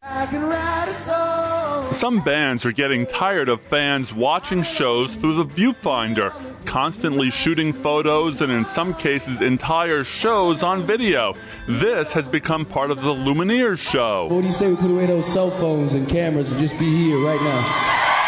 Some bands are getting tired of fans watching shows through the viewfinder, constantly shooting photos and in some cases entire shows on video. This has become part of the Lumineers show. What do you say we put away those cell phones and cameras and just be here right now?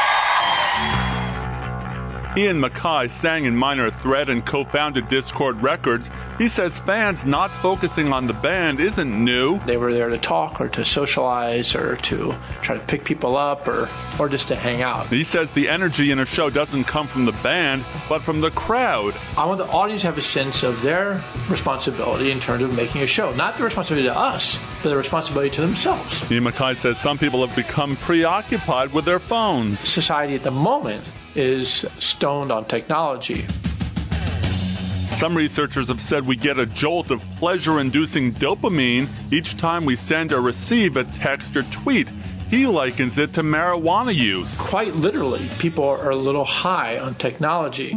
Ian MacKaye sang in Minor Threat and co-founded Discord Records. He says fans not focusing on the band isn't new. They were there to talk or to socialize or to try to pick people up or just to hang out. He says the energy in a show doesn't come from the band, but from the crowd. I want the audience to have a sense of their responsibility in terms of making a show. Not the responsibility to us, but the responsibility to themselves. Ian MacKaye says some people have become preoccupied with their phones. Society at the moment is stoned on technology. Some researchers have said we get a jolt of pleasure-inducing dopamine each time we send or receive a text or tweet. He likens it to marijuana use. Quite literally, people are a little high on technology.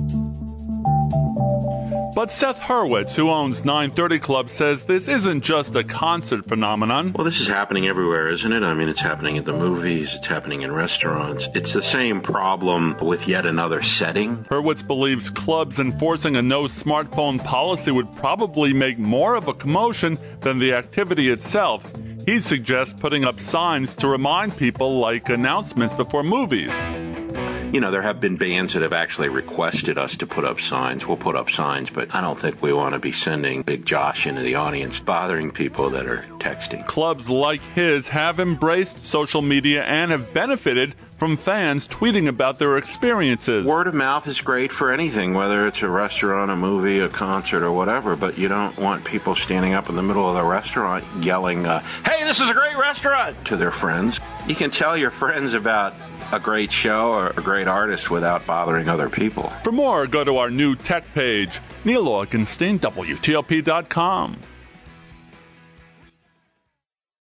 But Seth Hurwitz, who owns 930 Club, says this isn't just a concert phenomenon. Well, this is happening everywhere, isn't it? I mean, it's happening at the movies, it's happening in restaurants. It's the same problem with yet another setting. Hurwitz believes clubs enforcing a no smartphone policy would probably make more of a commotion than the activity itself. He'd suggest putting up signs to remind people, like announcements before movies. You know, there have been bands that have actually requested us to put up signs. We'll put up signs, but I don't think we want to be sending Big Josh into the audience, bothering people that are texting. Clubs like his have embraced social media and have benefited from fans tweeting about their experiences. Word of mouth is great for anything, whether it's a restaurant, a movie, a concert, or whatever, but you don't want people standing up in the middle of the restaurant yelling, hey, this is a great restaurant, to their friends. You can tell your friends about a great show or a great artist without bothering other people. For more, go to our new tech page, Neil Augenstein, WTOP.com.